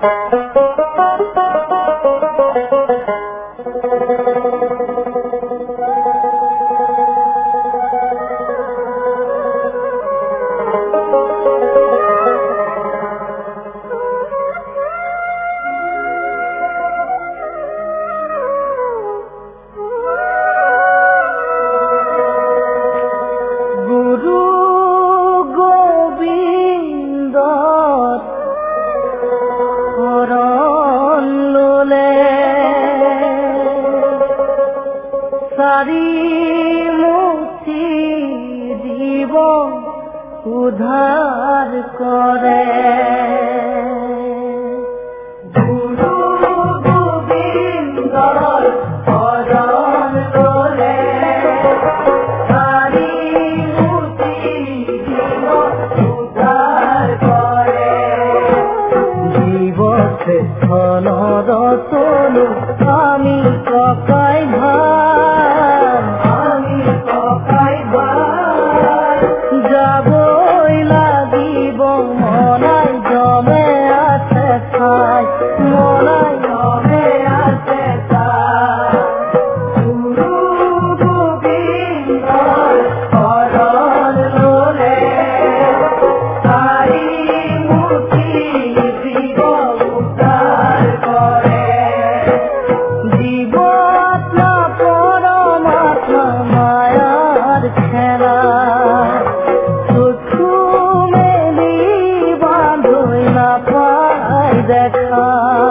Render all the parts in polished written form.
উদ্ধার করে গুরু গোবিন্দর চরণ তলে তারি মুক্তি জীবন উদ্ধার করে জীবতে ধনর তনু আমি ককাই ভাই আমি ককাই ভাই যাবই লাগিব মনাই জমে আছে ঠাই মনাই জমে আছে ঠাই গুরু গোবিন্দর চরণ ললে তারি মুক্তি জীবন উদ্ধার করে জীবাত্মা পরমাত্মা মায়ার খেলা দেখা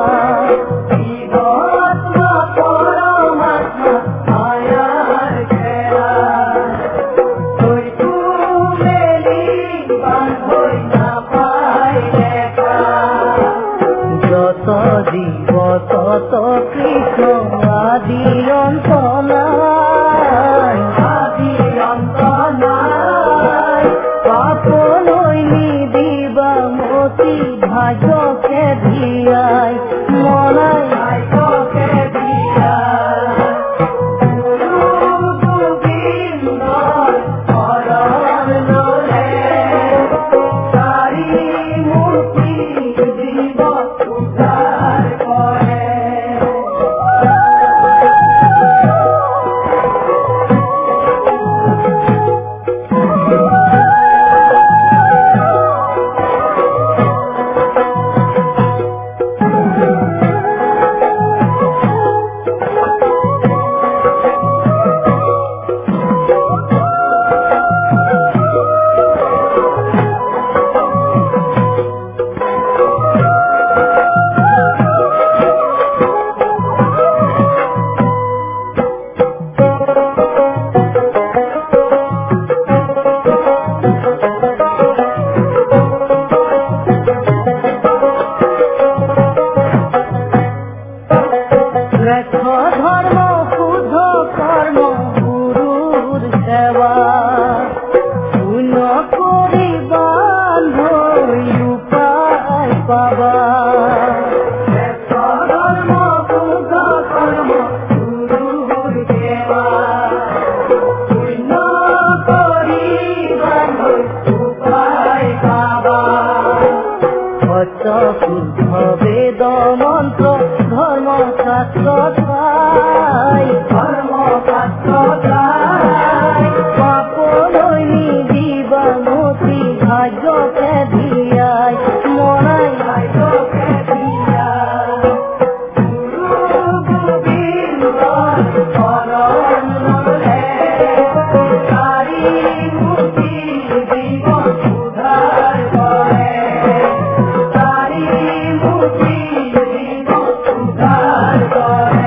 জীবাত্মা পরমাত্মা মায়ার খেলা তুই মেলি বাঁধই না পাই দেখা যত জীব তত কৃষ্ণ আদি অন্ত নাই আদি অন্ত নাই পাপ নইনি দিবা মতি ভাগ্যকে দিয়াই মনাই ভাগ্যকে দিয়াই গুরু গোবিন্দর চরণ ললে তারি মুক্তি জীবন উদ্ধার করে ধর্ম শুদ্ধ কর্ম গুরুর সেবা পুণ্য করি বান্ধই উপায় পাবা ধর্ম শুদ্ধ কর্ম গুরুর সেবা পুণ্য করি বান্ধই উপায় পাবা শুদ্ধ বেদ মন্ত্র ধর্ম শাস্ত্র ধর্মশাস্ত্র পাপ নইনি জীবনতি ভাগ্যকে দিয়াই মনাই ভাগ্যকে দিয়াই গুরু গোবিন্দর চরণ ললে তারি মুক্তি জীবন উদ্ধার করে তারি মুক্তি জীবন উদ্ধার করে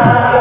দিয়ায়